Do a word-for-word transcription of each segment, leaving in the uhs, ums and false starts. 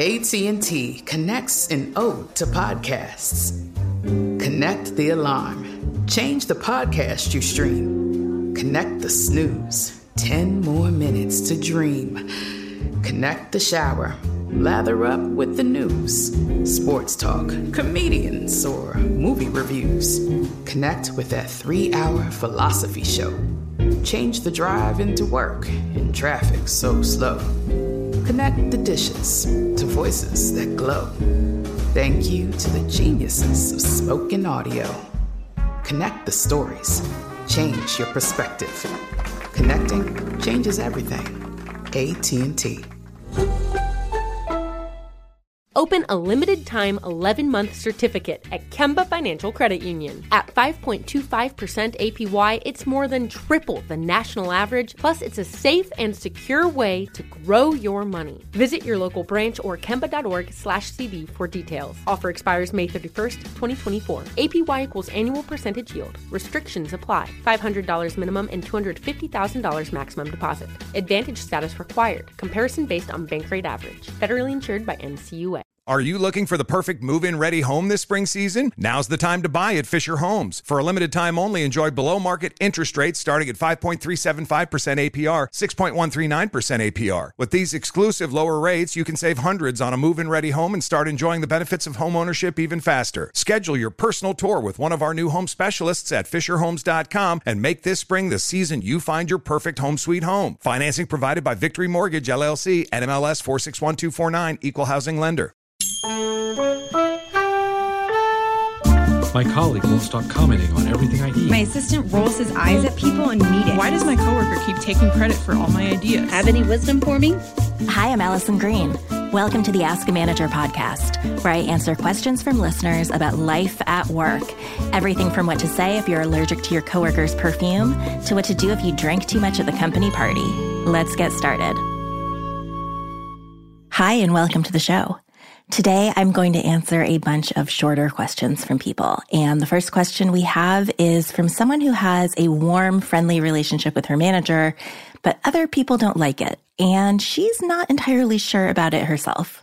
A T and T connects an ode to podcasts. Connect the alarm. Change the podcast you stream. Connect the snooze. Ten more minutes to dream. Connect the shower. Lather up with the news. Sports talk, comedians, or movie reviews. Connect with that three-hour philosophy show. Change the drive into work in traffic so slow. Connect the dishes to voices that glow. Thank you to the geniuses of spoken audio. Connect the stories. Change your perspective. Connecting changes everything. A T and T. Open a limited-time eleven-month certificate at Kemba Financial Credit Union. At five point two five percent A P Y, it's more than triple the national average, plus it's a safe and secure way to grow your money. Visit your local branch or kemba.org slash CD for details. Offer expires May thirty-first, twenty twenty-four. A P Y equals annual percentage yield. Restrictions apply. five hundred dollars minimum and two hundred fifty thousand dollars maximum deposit. Advantage status required. Comparison based on bank rate average. Federally insured by N C U A. Are you looking for the perfect move-in ready home this spring season? Now's the time to buy at Fisher Homes. For a limited time only, enjoy below-market interest rates starting at five point three seven five percent A P R, six point one three nine percent A P R. With these exclusive lower rates, you can save hundreds on a move-in ready home and start enjoying the benefits of home ownership even faster. Schedule your personal tour with one of our new home specialists at fisher homes dot com and make this spring the season you find your perfect home sweet home. Financing provided by Victory Mortgage, L L C, N M L S four six one two four nine, Equal Housing Lender. My colleague won't stop commenting on everything I eat. My assistant rolls his eyes at people in meetings. Why does my coworker keep taking credit for all my ideas? Have any wisdom for me? Hi, I'm Allison Green. Welcome to the Ask a Manager podcast, where I answer questions from listeners about life at work. Everything from what to say if you're allergic to your coworker's perfume to what to do if you drink too much at the company party. Let's get started. Hi, and welcome to the show. Today, I'm going to answer a bunch of shorter questions from people. And the first question we have is from someone who has a warm, friendly relationship with her manager, but other people don't like it. And she's not entirely sure about it herself.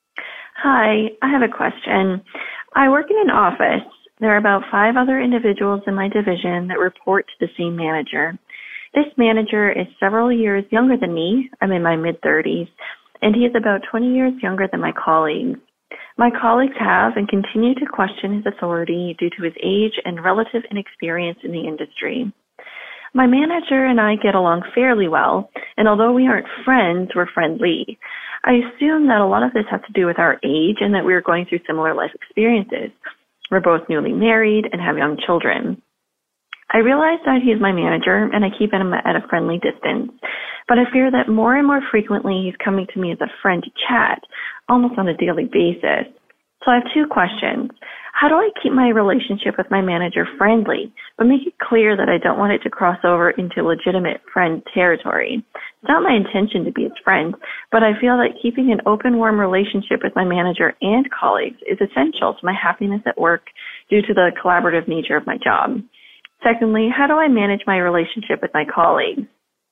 Hi, I have a question. I work in an office. There are about five other individuals in my division that report to the same manager. This manager is several years younger than me. I'm in my mid-thirties. And he is about twenty years younger than my colleagues. My colleagues have and continue to question his authority due to his age and relative inexperience in the industry. My manager and I get along fairly well, and although we aren't friends, we're friendly. I assume that a lot of this has to do with our age and that we're going through similar life experiences. We're both newly married and have young children. I realize that he is my manager, and I keep him at a friendly distance. But I fear that more and more frequently he's coming to me as a friend to chat, almost on a daily basis. So I have two questions. How do I keep my relationship with my manager friendly, but make it clear that I don't want it to cross over into legitimate friend territory? It's not my intention to be his friend, but I feel that keeping an open, warm relationship with my manager and colleagues is essential to my happiness at work due to the collaborative nature of my job. Secondly, how do I manage my relationship with my colleagues?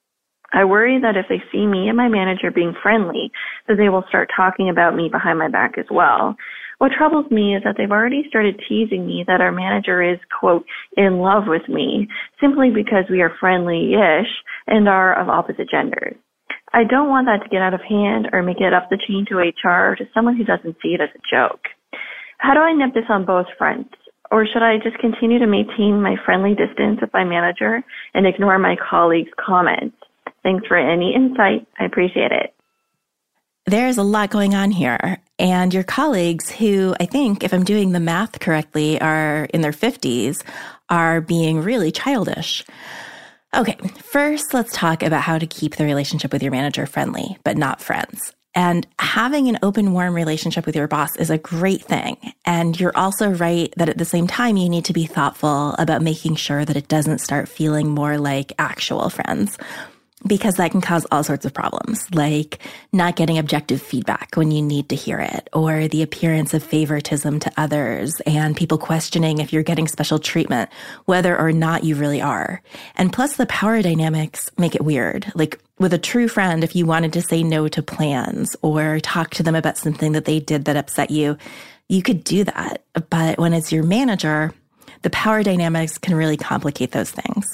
I worry that if they see me and my manager being friendly, that they will start talking about me behind my back as well. What troubles me is that they've already started teasing me that our manager is, quote, in love with me, simply because we are friendly-ish and are of opposite genders. I don't want that to get out of hand or make it up the chain to H R or to someone who doesn't see it as a joke. How do I nip this on both fronts? Or should I just continue to maintain my friendly distance with my manager and ignore my colleagues' comments? Thanks for any insight. I appreciate it. There's a lot going on here. And your colleagues, who I think, if I'm doing the math correctly, are in their fifties, are being really childish. Okay, first, let's talk about how to keep the relationship with your manager friendly, but not friends. And having an open, warm relationship with your boss is a great thing. And you're also right that at the same time, you need to be thoughtful about making sure that it doesn't start feeling more like actual friends. because that can cause all sorts of problems, like not getting objective feedback when you need to hear it, or the appearance of favoritism to others, and people questioning if you're getting special treatment, whether or not you really are. And plus, the power dynamics make it weird. Like with a true friend, if you wanted to say no to plans or talk to them about something that they did that upset you, you could do that. But when it's your manager, the power dynamics can really complicate those things.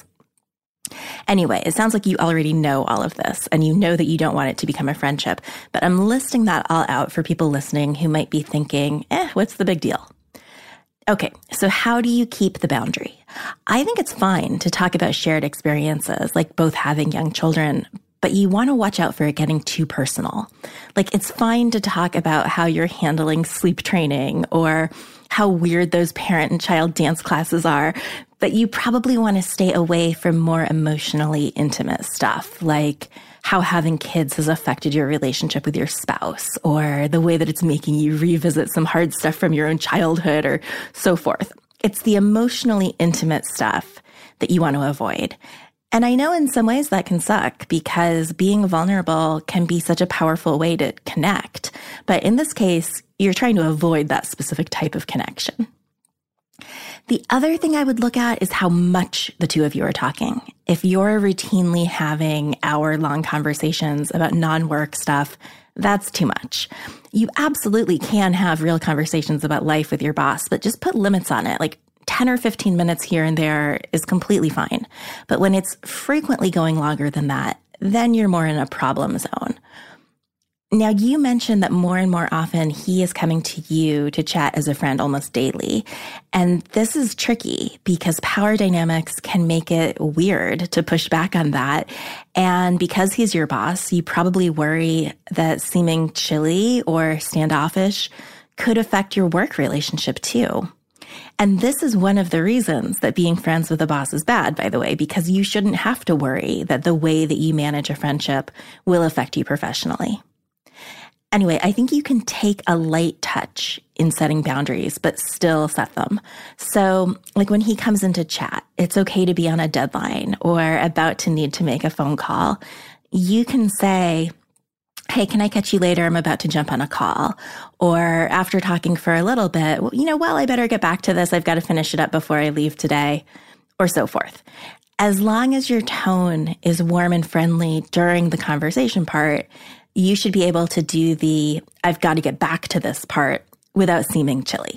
Anyway, it sounds like you already know all of this and you know that you don't want it to become a friendship, but I'm listing that all out for people listening who might be thinking, eh, what's the big deal? Okay, so how do you keep the boundary? I think it's fine to talk about shared experiences, like both having young children, but you want to watch out for it getting too personal. Like it's fine to talk about how you're handling sleep training or how weird those parent and child dance classes are, but you probably want to stay away from more emotionally intimate stuff, like how having kids has affected your relationship with your spouse, or the way that it's making you revisit some hard stuff from your own childhood, or so forth. It's the emotionally intimate stuff that you want to avoid. And I know in some ways that can suck because being vulnerable can be such a powerful way to connect. But in this case, you're trying to avoid that specific type of connection. The other thing I would look at is how much the two of you are talking. If you're routinely having hour-long conversations about non-work stuff, that's too much. You absolutely can have real conversations about life with your boss, but just put limits on it. Like ten or fifteen minutes here and there is completely fine. But when it's frequently going longer than that, then you're more in a problem zone. Now, you mentioned that more and more often he is coming to you to chat as a friend almost daily. And this is tricky because power dynamics can make it weird to push back on that. And because he's your boss, you probably worry that seeming chilly or standoffish could affect your work relationship too. And this is one of the reasons that being friends with a boss is bad, by the way, because you shouldn't have to worry that the way that you manage a friendship will affect you professionally. Anyway, I think you can take a light touch in setting boundaries, but still set them. So like when he comes into chat, it's okay to be on a deadline or about to need to make a phone call. You can say, hey, can I catch you later? I'm about to jump on a call. Or after talking for a little bit, well, you know, well, I better get back to this. I've got to finish it up before I leave today, or so forth. As long as your tone is warm and friendly during the conversation part, you should be able to do the I've got to get back to this part without seeming chilly.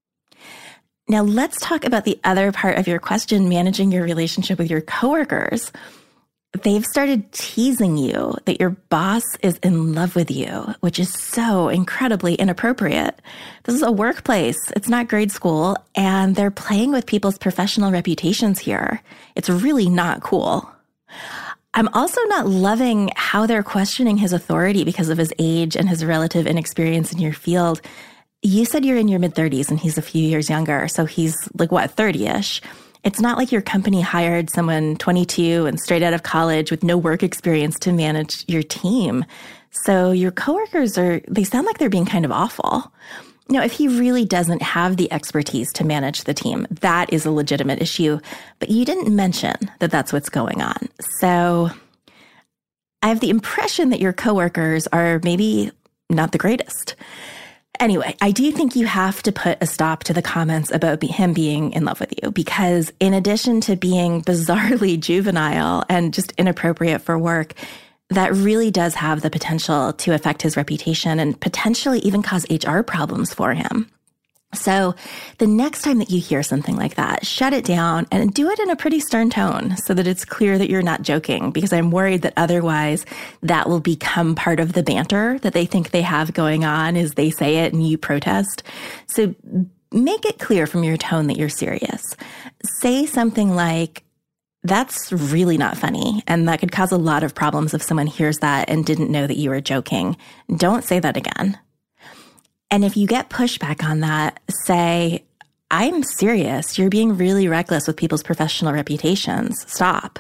Now let's talk about the other part of your question, managing your relationship with your coworkers. They've started teasing you that your boss is in love with you, which is so incredibly inappropriate. This is a workplace. It's not grade school, and they're playing with people's professional reputations here. It's really not cool. I'm also not loving how they're questioning his authority because of his age and his relative inexperience in your field. You said you're in your mid-thirties and he's a few years younger, so he's like, what, thirty-ish? It's not like your company hired someone twenty-two and straight out of college with no work experience to manage your team. So your coworkers are, they sound like they're being kind of awful. Now, if he really doesn't have the expertise to manage the team, that is a legitimate issue. But you didn't mention that that's what's going on. So I have the impression that your coworkers are maybe not the greatest. Anyway, I do think you have to put a stop to the comments about him being in love with you, because in addition to being bizarrely juvenile and just inappropriate for work, that really does have the potential to affect his reputation and potentially even cause H R problems for him. So the next time that you hear something like that, shut it down and do it in a pretty stern tone so that it's clear that you're not joking, because I'm worried that otherwise that will become part of the banter that they think they have going on as they say it and you protest. So make it clear from your tone that you're serious. Say something like, that's really not funny, and that could cause a lot of problems if someone hears that and didn't know that you were joking. Don't say that again. And if you get pushback on that, say, I'm serious. You're being really reckless with people's professional reputations. Stop.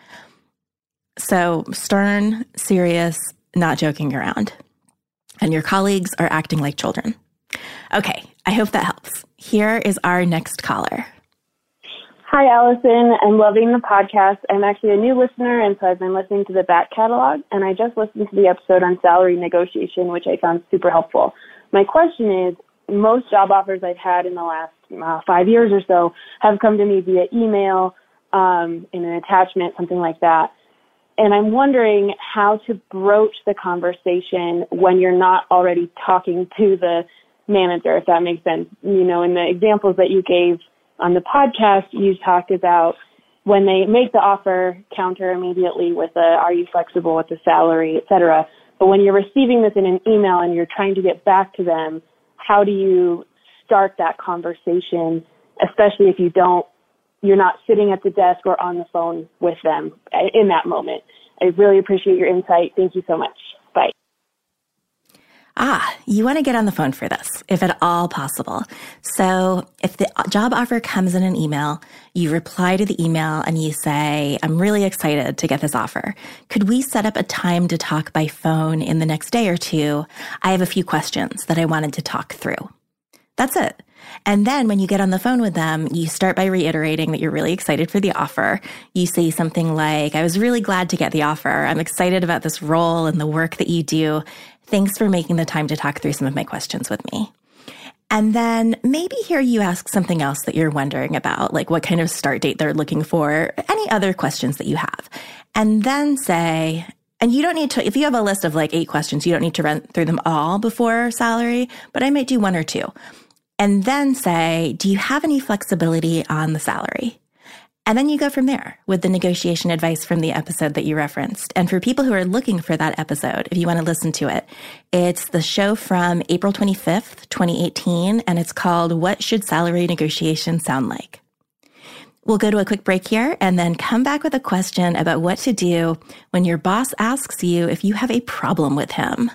So stern, serious, not joking around. And your colleagues are acting like children. Okay, I hope that helps. Here is our next caller. Hi, Allison. I'm loving the podcast. I'm actually a new listener, and so I've been listening to the back catalog, and I just listened to the episode on salary negotiation, which I found super helpful. My question is, most job offers I've had in the last uh, five years or so have come to me via email, um, in an attachment, something like that. And I'm wondering how to broach the conversation when you're not already talking to the manager, if that makes sense. You know, in the examples that you gave on the podcast, you talked about when they make the offer, counter immediately with a, are you flexible with the salary, et cetera. But when you're receiving this in an email and you're trying to get back to them, how do you start that conversation, especially if you don't, you're not sitting at the desk or on the phone with them in that moment? I really appreciate your insight. Thank you so much. Bye. Ah, you want to get on the phone for this, if at all possible. So if the job offer comes in an email, you reply to the email and you say, I'm really excited to get this offer. Could we set up a time to talk by phone in the next day or two? I have a few questions that I wanted to talk through. That's it. And then when you get on the phone with them, you start by reiterating that you're really excited for the offer. You say something like, I was really glad to get the offer. I'm excited about this role and the work that you do. Thanks for making the time to talk through some of my questions with me. And then maybe here you ask something else that you're wondering about, like what kind of start date they're looking for, any other questions that you have. And then say, and you don't need to, if you have a list of like eight questions, you don't need to run through them all before salary, but I might do one or two. And then say, do you have any flexibility on the salary? And then you go from there with the negotiation advice from the episode that you referenced. And for people who are looking for that episode, if you want to listen to it, it's the show from April twenty-fifth, twenty eighteen, and it's called What Should Salary Negotiation Sound Like? We'll go to a quick break here and then come back with a question about what to do when your boss asks you if you have a problem with him.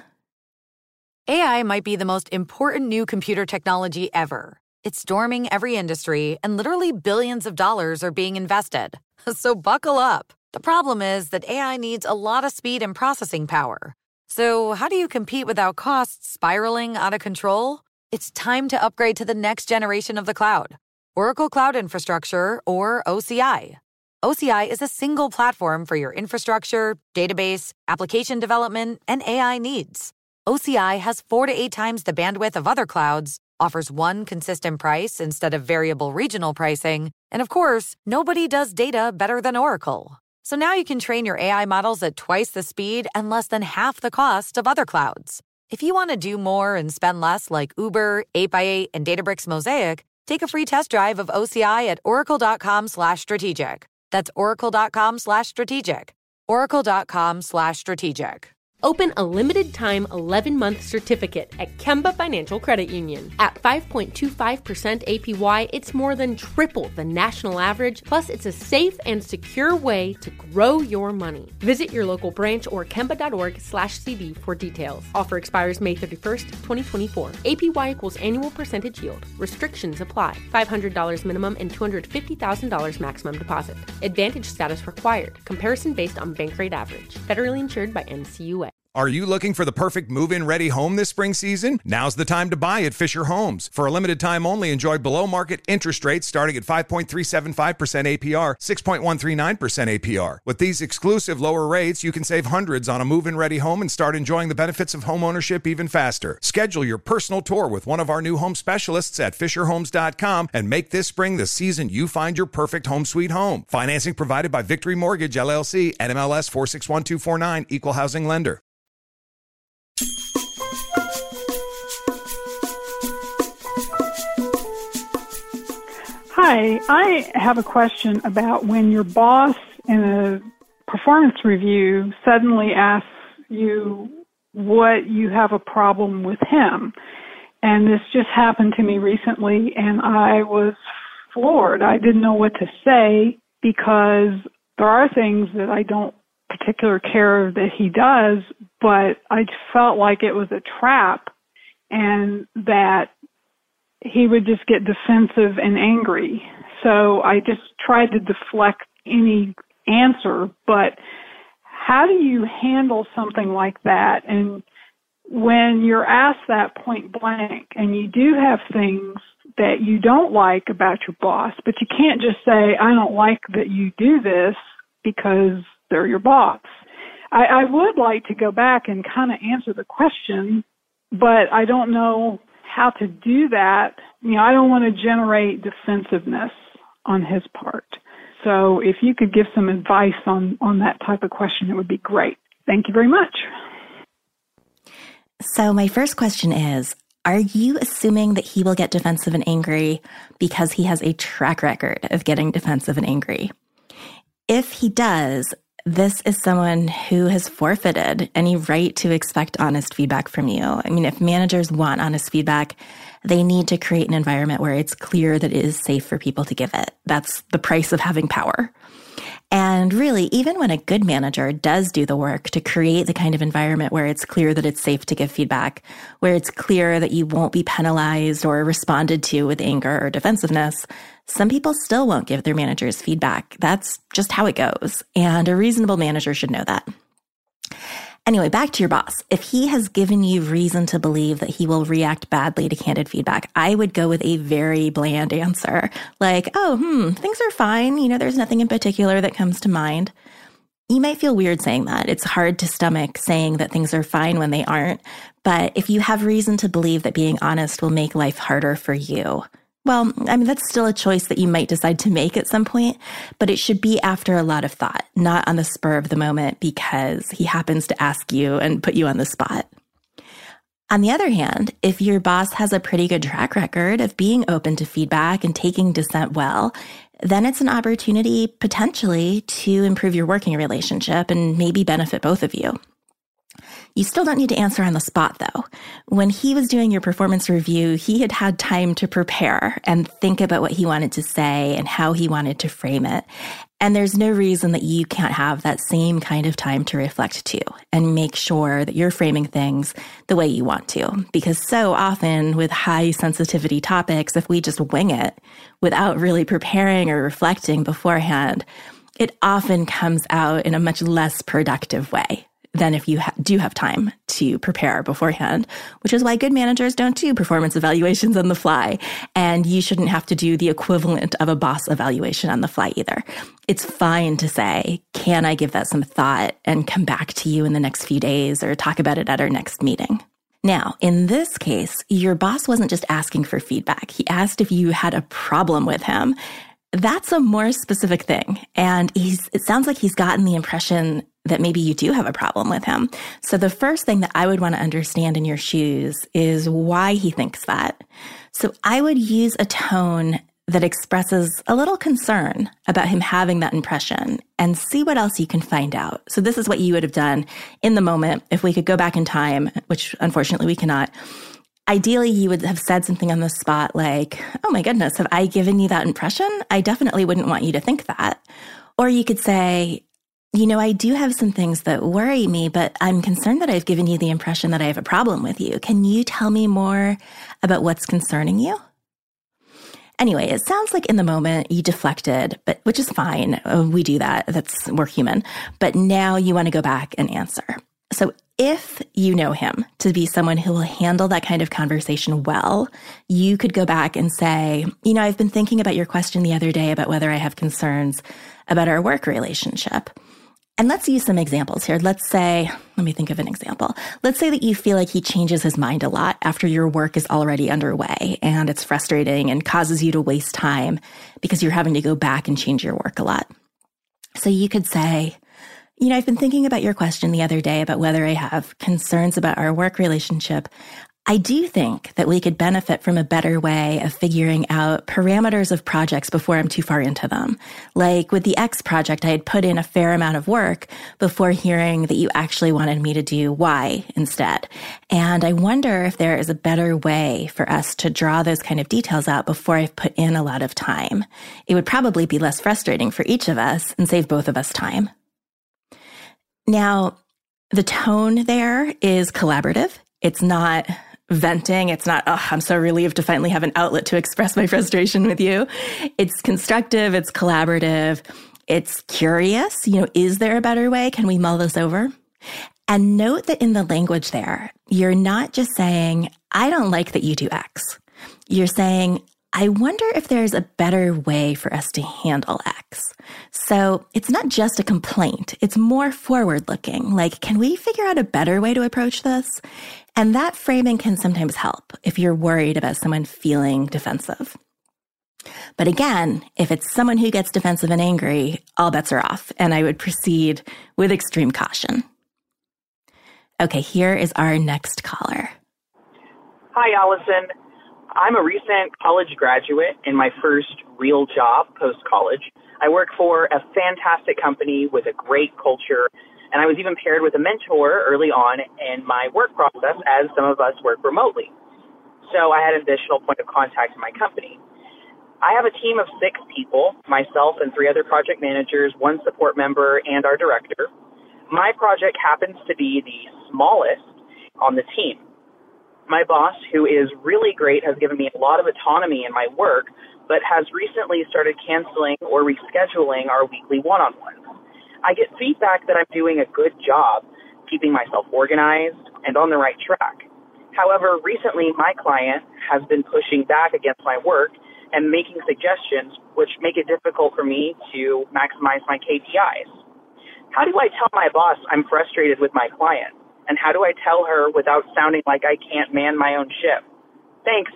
A I might be the most important new computer technology ever. It's storming every industry, and literally billions of dollars are being invested. So buckle up. The problem is that A I needs a lot of speed and processing power. So how do you compete without costs spiraling out of control? It's time to upgrade to the next generation of the cloud. Oracle Cloud Infrastructure, or O C I. O C I is a single platform for your infrastructure, database, application development, and A I needs. O C I has four to eight times the bandwidth of other clouds, offers one consistent price instead of variable regional pricing, and of course, nobody does data better than Oracle. So now you can train your A I models at twice the speed and less than half the cost of other clouds. If you want to do more and spend less like Uber, eight by eight, and Databricks Mosaic, take a free test drive of O C I at oracle.com slash strategic. That's oracle.com slash strategic. oracle.com slash strategic. Open a limited-time eleven-month certificate at Kemba Financial Credit Union. At five point two five percent A P Y, it's more than triple the national average, plus it's a safe and secure way to grow your money. Visit your local branch or kemba.org slash CD for details. Offer expires May thirty-first, twenty twenty-four. A P Y equals annual percentage yield. Restrictions apply. five hundred dollars minimum and two hundred fifty thousand dollars maximum deposit. Advantage status required. Comparison based on bank rate average. Federally insured by N C U A. Are you looking for the perfect move-in ready home this spring season? Now's the time to buy at Fisher Homes. For a limited time only, enjoy below-market interest rates starting at five point three seven five percent A P R, six point one three nine percent A P R. With these exclusive lower rates, you can save hundreds on a move-in ready home and start enjoying the benefits of home ownership even faster. Schedule your personal tour with one of our new home specialists at fisher homes dot com and make this spring the season you find your perfect home sweet home. Financing provided by Victory Mortgage, L L C, N M L S four six one two four nine, Equal Housing Lender. Hi, I have a question about when your boss in a performance review suddenly asks you what you have a problem with him. And this just happened to me recently, and I was floored. I didn't know what to say because there are things that I don't particularly care that he does, but I felt like it was a trap and that he would just get defensive and angry. So I just tried to deflect any answer, but how do you handle something like that? And when you're asked that point blank and you do have things that you don't like about your boss, but you can't just say, I don't like that you do this because they're your boss. I, I would like to go back and kind of answer the question, but I don't know how to do that. You know, I don't want to generate defensiveness on his part. So if you could give some advice on, on that type of question, it would be great. Thank you very much. So my first question is, are you assuming that he will get defensive and angry because he has a track record of getting defensive and angry? If he does, this is someone who has forfeited any right to expect honest feedback from you. I mean, if managers want honest feedback, they need to create an environment where it's clear that it is safe for people to give it. That's the price of having power. And really, even when a good manager does do the work to create the kind of environment where it's clear that it's safe to give feedback, where it's clear that you won't be penalized or responded to with anger or defensiveness, some people still won't give their managers feedback. That's just how it goes. And a reasonable manager should know that. Anyway, back to your boss. If he has given you reason to believe that he will react badly to candid feedback, I would go with a very bland answer. Like, oh, hmm, things are fine. You know, there's nothing in particular that comes to mind. You might feel weird saying that. It's hard to stomach saying that things are fine when they aren't. But if you have reason to believe that being honest will make life harder for you, well, I mean, that's still a choice that you might decide to make at some point, but it should be after a lot of thought, not on the spur of the moment because he happens to ask you and put you on the spot. On the other hand, if your boss has a pretty good track record of being open to feedback and taking dissent well, then it's an opportunity potentially to improve your working relationship and maybe benefit both of you. You still don't need to answer on the spot, though. When he was doing your performance review, he had had time to prepare and think about what he wanted to say and how he wanted to frame it. And there's no reason that you can't have that same kind of time to reflect too and make sure that you're framing things the way you want to. Because so often with high sensitivity topics, if we just wing it without really preparing or reflecting beforehand, it often comes out in a much less productive way than if you ha- do have time to prepare beforehand, which is why good managers don't do performance evaluations on the fly. And you shouldn't have to do the equivalent of a boss evaluation on the fly either. It's fine to say, can I give that some thought and come back to you in the next few days or talk about it at our next meeting? Now, in this case, your boss wasn't just asking for feedback. He asked if you had a problem with him. That's a more specific thing. And he's, it sounds like he's gotten the impression that maybe you do have a problem with him. So the first thing that I would want to understand in your shoes is why he thinks that. So I would use a tone that expresses a little concern about him having that impression and see what else you can find out. So this is what you would have done in the moment if we could go back in time, which unfortunately we cannot. Ideally, you would have said something on the spot like, oh my goodness, have I given you that impression? I definitely wouldn't want you to think that. Or you could say, you know, I do have some things that worry me, but I'm concerned that I've given you the impression that I have a problem with you. Can you tell me more about what's concerning you? Anyway, it sounds like in the moment you deflected, but which is fine. We do that. That's, we're human. But now you want to go back and answer. So if you know him to be someone who will handle that kind of conversation well, you could go back and say, you know, I've been thinking about your question the other day about whether I have concerns about our work relationship. And let's use some examples here. Let's say, let me think of an example. Let's say that you feel like he changes his mind a lot after your work is already underway and it's frustrating and causes you to waste time because you're having to go back and change your work a lot. So you could say, you know, I've been thinking about your question the other day about whether I have concerns about our work relationship. I do think that we could benefit from a better way of figuring out parameters of projects before I'm too far into them. Like with the X project, I had put in a fair amount of work before hearing that you actually wanted me to do Y instead. And I wonder if there is a better way for us to draw those kind of details out before I've put in a lot of time. It would probably be less frustrating for each of us and save both of us time. Now, the tone there is collaborative. It's not venting. It's not, oh, I'm so relieved to finally have an outlet to express my frustration with you. It's constructive. It's collaborative. It's curious. You know, is there a better way? Can we mull this over? And note that in the language there, you're not just saying, I don't like that you do X. You're saying, I wonder if there's a better way for us to handle X. So it's not just a complaint. It's more forward-looking. Like, can we figure out a better way to approach this? And that framing can sometimes help if you're worried about someone feeling defensive. But again, if it's someone who gets defensive and angry, all bets are off, and I would proceed with extreme caution. Okay, here is our next caller. Hi, Allison. I'm a recent college graduate in my first real job post-college. I work for a fantastic company with a great culture, and I was even paired with a mentor early on in my work process as some of us work remotely. So I had an additional point of contact in my company. I have a team of six people, myself and three other project managers, one support member, and our director. My project happens to be the smallest on the team. My boss, who is really great, has given me a lot of autonomy in my work, but has recently started canceling or rescheduling our weekly one-on-ones. I get feedback that I'm doing a good job keeping myself organized and on the right track. However, recently my client has been pushing back against my work and making suggestions which make it difficult for me to maximize my K P Is. How do I tell my boss I'm frustrated with my client? And how do I tell her without sounding like I can't man my own ship? Thanks.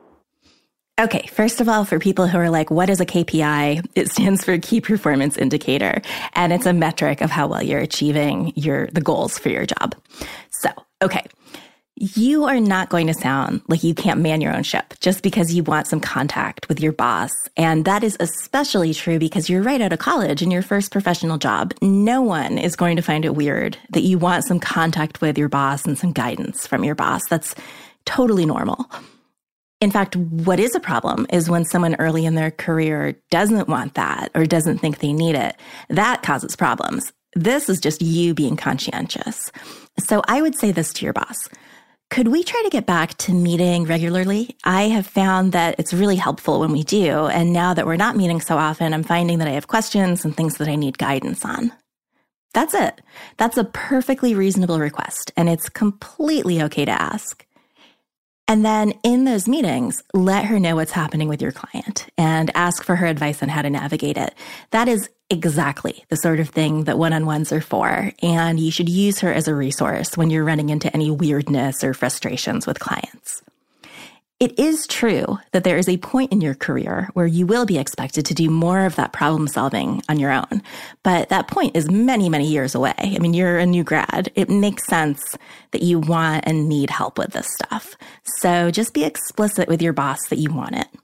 Okay, first of all, for people who are like, what is a K P I? It stands for Key Performance Indicator, and it's a metric of how well you're achieving your the goals for your job. So, okay. You are not going to sound like you can't man your own ship just because you want some contact with your boss. And that is especially true because you're right out of college in your first professional job. No one is going to find it weird that you want some contact with your boss and some guidance from your boss. That's totally normal. In fact, what is a problem is when someone early in their career doesn't want that or doesn't think they need it. That causes problems. This is just you being conscientious. So I would say this to your boss. Could we try to get back to meeting regularly? I have found that it's really helpful when we do. And now that we're not meeting so often, I'm finding that I have questions and things that I need guidance on. That's it. That's a perfectly reasonable request. And it's completely okay to ask. And then in those meetings, let her know what's happening with your client and ask for her advice on how to navigate it. That is exactly the sort of thing that one-on-ones are for. And you should use her as a resource when you're running into any weirdness or frustrations with clients. It is true that there is a point in your career where you will be expected to do more of that problem solving on your own. But that point is many, many years away. I mean, you're a new grad. It makes sense that you want and need help with this stuff. So just be explicit with your boss that you want it.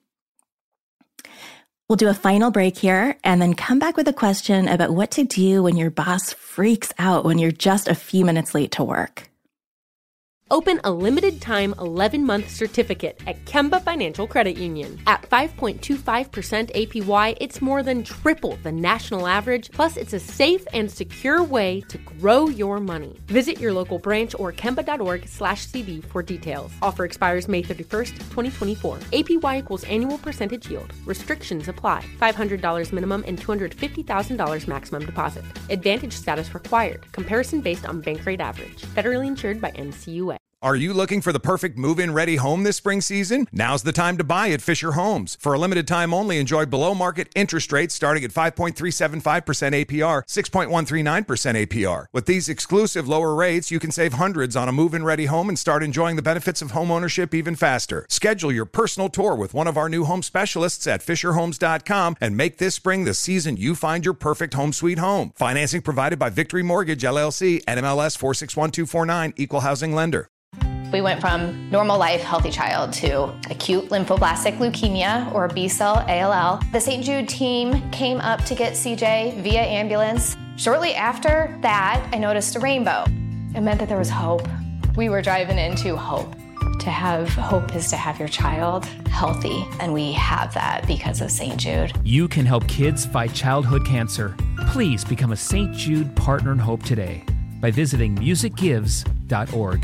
We'll do a final break here and then come back with a question about what to do when your boss freaks out when you're just a few minutes late to work. Open a limited-time eleven-month certificate at Kemba Financial Credit Union. At five point two five percent A P Y, it's more than triple the national average, plus it's a safe and secure way to grow your money. Visit your local branch or kemba.org slash CD for details. Offer expires May thirty-first, twenty twenty-four. A P Y equals annual percentage yield. Restrictions apply. five hundred dollars minimum and two hundred fifty thousand dollars maximum deposit. Advantage status required. Comparison based on bank rate average. Federally insured by N C U A. Are you looking for the perfect move-in ready home this spring season? Now's the time to buy at Fisher Homes. For a limited time only, enjoy below-market interest rates starting at five point three seven five percent A P R, six point one three nine percent A P R. With these exclusive lower rates, you can save hundreds on a move-in ready home and start enjoying the benefits of home ownership even faster. Schedule your personal tour with one of our new home specialists at fisher homes dot com and make this spring the season you find your perfect home sweet home. Financing provided by Victory Mortgage, L L C, N M L S four six one two four nine, Equal Housing Lender. We went from normal life, healthy child to acute lymphoblastic leukemia, or B-cell A L L. The Saint Jude team came up to get C J via ambulance. Shortly after that, I noticed a rainbow. It meant that there was hope. We were driving into hope. To have hope is to have your child healthy, and we have that because of Saint Jude. You can help kids fight childhood cancer. Please become a Saint Jude Partner in Hope today by visiting music gives dot org.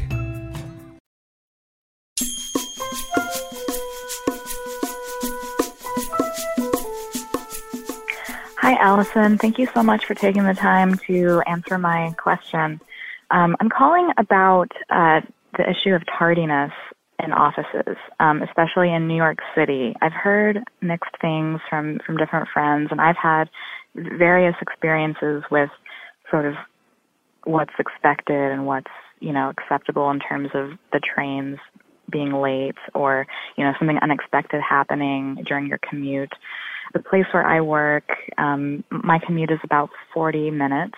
Hi, Allison. Thank you so much for taking the time to answer my question. Um, I'm calling about uh, the issue of tardiness. in offices, um, especially in New York City. I've heard mixed things from, from different friends, and I've had various experiences with sort of what's expected and what's, you know, acceptable in terms of the trains being late or, you know, something unexpected happening during your commute. The place where I work, um, my commute is about forty minutes.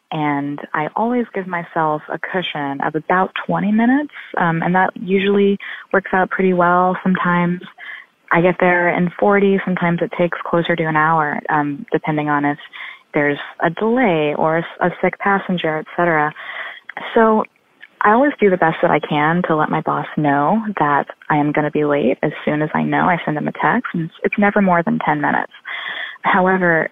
And I always give myself a cushion of about twenty minutes, um, and that usually works out pretty well. Sometimes I get there in forty, sometimes it takes closer to an hour, um, depending on if there's a delay or a, a sick passenger, et cetera. So I always do the best that I can to let my boss know that I am going to be late as soon as I know. I send him a text, and it's, it's never more than ten minutes. However,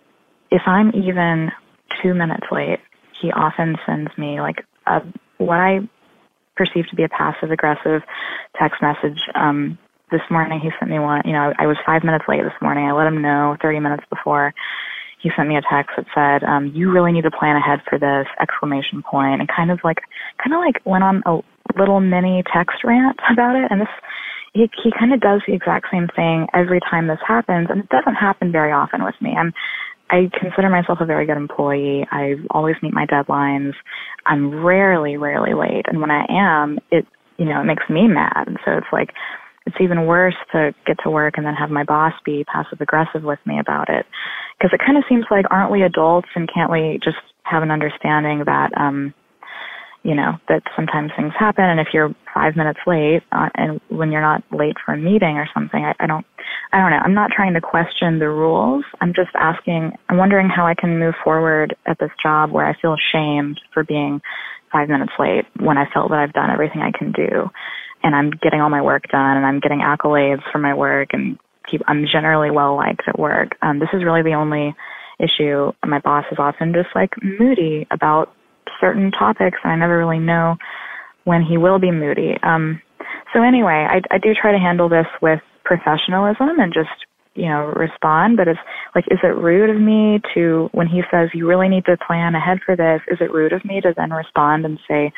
if I'm even two minutes late, he often sends me like a, what I perceive to be a passive-aggressive text message. Um, this morning he sent me one, you know, I was five minutes late this morning. I let him know thirty minutes before. He sent me a text that said, um, you really need to plan ahead for this, exclamation point, and kind of like, kind of like went on a little mini text rant about it. And this, he, he kind of does the exact same thing every time this happens, and it doesn't happen very often with me. I'm I consider myself a very good employee. I always meet my deadlines. I'm rarely, rarely late. And when I am, it, you know, it makes me mad. And so it's like, it's even worse to get to work and then have my boss be passive aggressive with me about it. Because it kind of seems like, aren't we adults and can't we just have an understanding that, um, you know, that sometimes things happen, and if you're five minutes late, uh, and when you're not late for a meeting or something, I, I don't, I don't know. I'm not trying to question the rules. I'm just asking, I'm wondering how I can move forward at this job where I feel ashamed for being five minutes late when I felt that I've done everything I can do, and I'm getting all my work done, and I'm getting accolades for my work, and keep, I'm generally well liked at work. Um, this is really the only issue. My boss is often just like moody about certain topics, and I never really know when he will be moody. Um, so anyway, I, I do try to handle this with professionalism and just, you know, respond. But it's like, is it rude of me to, when he says you really need to plan ahead for this, is it rude of me to then respond and say,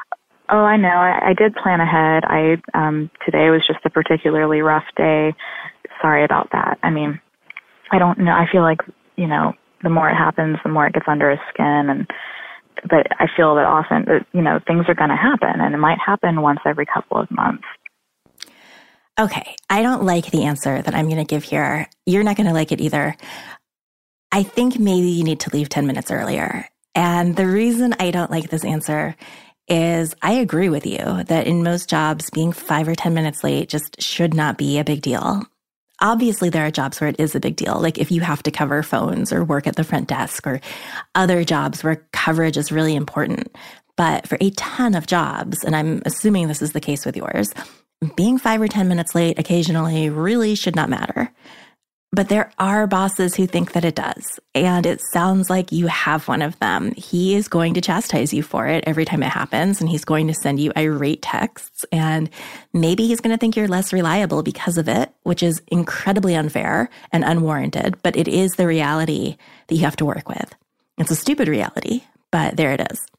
oh, I know, I, I did plan ahead. I um, today was just a particularly rough day. Sorry about that. I mean, I don't know. I feel like, you know, the more it happens, the more it gets under his skin, and but I feel that often, that, you know, things are going to happen, and it might happen once every couple of months. Okay, I don't like the answer that I'm going to give here. You're not going to like it either. I think maybe you need to leave ten minutes earlier. And the reason I don't like this answer is I agree with you that in most jobs, being five or ten minutes late just should not be a big deal. Obviously, there are jobs where it is a big deal, like if you have to cover phones or work at the front desk or other jobs where coverage is really important. But for a ton of jobs, and I'm assuming this is the case with yours, being five or ten minutes late occasionally really should not matter. But there are bosses who think that it does. And it sounds like you have one of them. He is going to chastise you for it every time it happens. And he's going to send you irate texts. And maybe he's going to think you're less reliable because of it, which is incredibly unfair and unwarranted. But it is the reality that you have to work with. It's a stupid reality, but there it is.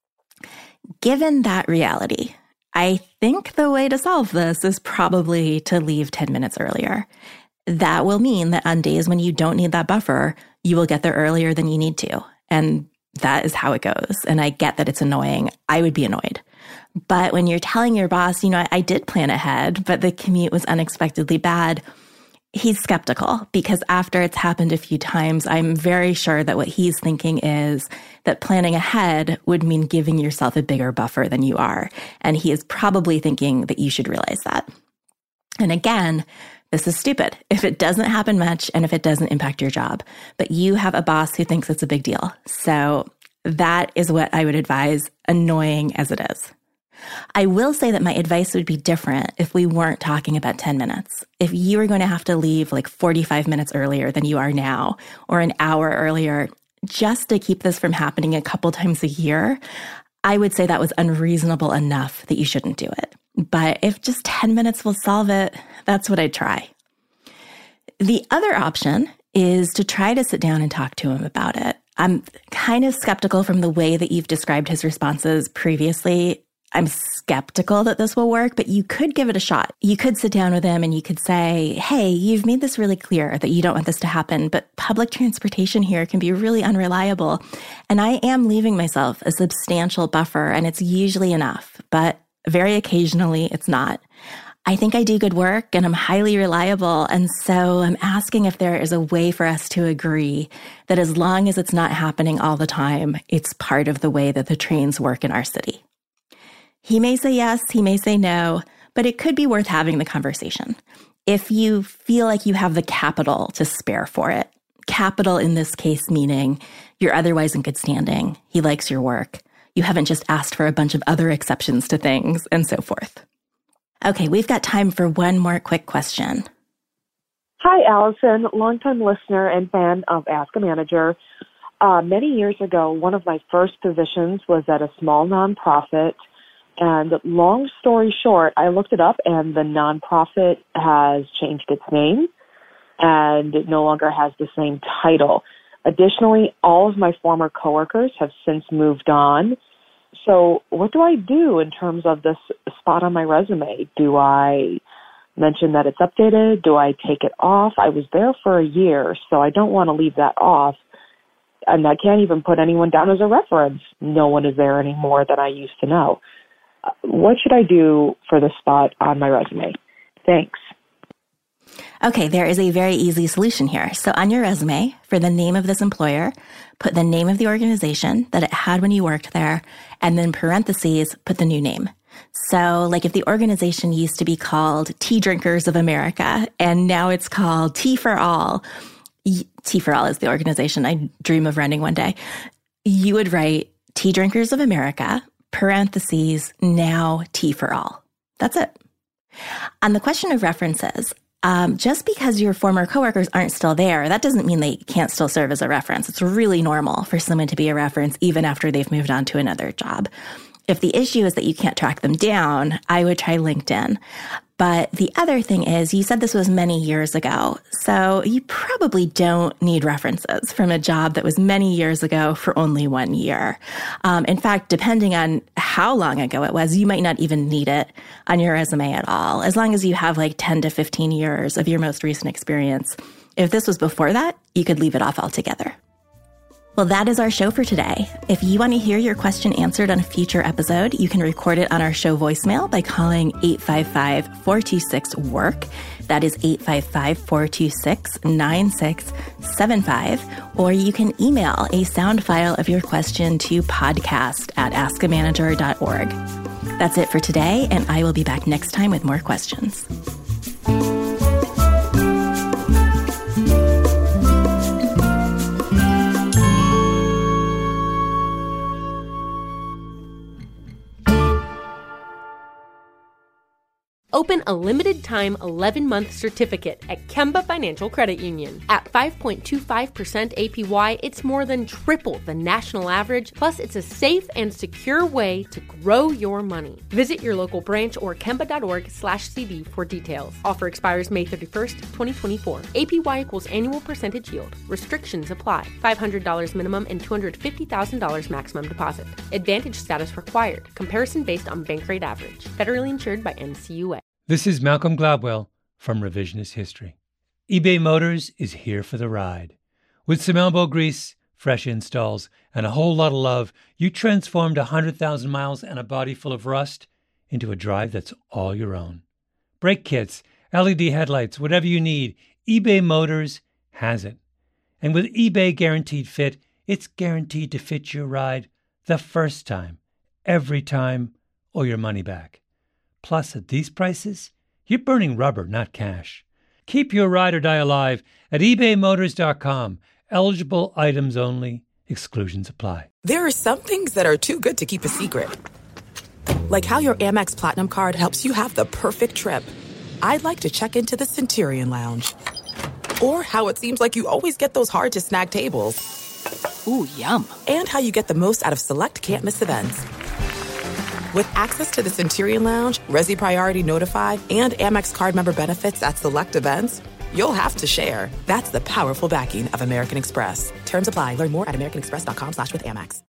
Given that reality, I think the way to solve this is probably to leave ten minutes earlier. That will mean that on days when you don't need that buffer, you will get there earlier than you need to. And that is how it goes. And I get that it's annoying. I would be annoyed. But when you're telling your boss, you know, I, I did plan ahead, but the commute was unexpectedly bad, he's skeptical because after it's happened a few times, I'm very sure that what he's thinking is that planning ahead would mean giving yourself a bigger buffer than you are. And he is probably thinking that you should realize that. And again, this is stupid if it doesn't happen much and if it doesn't impact your job. But you have a boss who thinks it's a big deal. So that is what I would advise, annoying as it is. I will say that my advice would be different if we weren't talking about ten minutes. If you were going to have to leave like forty-five minutes earlier than you are now, or an hour earlier, just to keep this from happening a couple times a year, I would say that was unreasonable enough that you shouldn't do it. But if just ten minutes will solve it, that's what I'd try. The other option is to try to sit down and talk to him about it. I'm kind of skeptical from the way that you've described his responses previously. I'm skeptical that this will work, but you could give it a shot. You could sit down with him and you could say, hey, you've made this really clear that you don't want this to happen, but public transportation here can be really unreliable. And I am leaving myself a substantial buffer, and it's usually enough, but very occasionally it's not. I think I do good work and I'm highly reliable. And so I'm asking if there is a way for us to agree that as long as it's not happening all the time, it's part of the way that the trains work in our city. He may say yes, he may say no, but it could be worth having the conversation. If you feel like you have the capital to spare for it, capital in this case meaning you're otherwise in good standing, he likes your work, you haven't just asked for a bunch of other exceptions to things, and so forth. Okay, we've got time for one more quick question. Hi, Allison, longtime listener and fan of Ask a Manager. Uh, many years ago, one of my first positions was at a small nonprofit. And long story short, I looked it up, and the nonprofit has changed its name, and it no longer has the same title. Additionally, all of my former coworkers have since moved on. So what do I do in terms of this spot on my resume? Do I mention that it's updated? Do I take it off? I was there for a year, so I don't want to leave that off. And I can't even put anyone down as a reference. No one is there anymore that I used to know. What should I do for the spot on my resume? Thanks. Okay, there is a very easy solution here. So on your resume, for the name of this employer, put the name of the organization that it had when you worked there, and then parentheses, put the new name. So like if the organization used to be called Tea Drinkers of America, and now it's called Tea for All, Tea for All is the organization I dream of running one day, you would write Tea Drinkers of America, parentheses, now Tea for All. That's it. On the question of references, um, just because your former coworkers aren't still there, that doesn't mean they can't still serve as a reference. It's really normal for someone to be a reference even after they've moved on to another job. If the issue is that you can't track them down, I would try LinkedIn. But the other thing is, you said this was many years ago, so you probably don't need references from a job that was many years ago for only one year. Um, in fact, depending on how long ago it was, you might not even need it on your resume at all, as long as you have like ten to fifteen years of your most recent experience. If this was before that, you could leave it off altogether. Well, that is our show for today. If you want to hear your question answered on a future episode, you can record it on our show voicemail by calling eight five five, four two six, work. That is eight five five, four two six, nine six seven five. Or you can email a sound file of your question to podcast at ask a manager dot org. That's it for today, and I will be back next time with more questions. Open a limited-time eleven-month certificate at Kemba Financial Credit Union. At five point two five percent A P Y, it's more than triple the national average, plus it's a safe and secure way to grow your money. Visit your local branch or kemba.org slash CD for details. Offer expires May thirty-first, twenty twenty-four. A P Y equals annual percentage yield. Restrictions apply. five hundred dollars minimum and two hundred fifty thousand dollars maximum deposit. Advantage status required. Comparison based on bank rate average. Federally insured by N C U A. This is Malcolm Gladwell from Revisionist History. eBay Motors is here for the ride. With some elbow grease, fresh installs, and a whole lot of love, you transformed one hundred thousand miles and a body full of rust into a drive that's all your own. Brake kits, L E D headlights, whatever you need, eBay Motors has it. And with eBay Guaranteed Fit, it's guaranteed to fit your ride the first time, every time, or your money back. Plus, at these prices, you're burning rubber, not cash. Keep your ride or die alive at ebay motors dot com. Eligible items only. Exclusions apply. There are some things that are too good to keep a secret. Like how your Amex Platinum card helps you have the perfect trip. I'd like to check into the Centurion Lounge. Or how it seems like you always get those hard-to-snag tables. Ooh, yum. And how you get the most out of select can't-miss events. With access to the Centurion Lounge, Resi Priority Notify, and Amex card member benefits at select events, you'll have to share. That's the powerful backing of American Express. Terms apply. Learn more at americanexpress.com slash with Amex.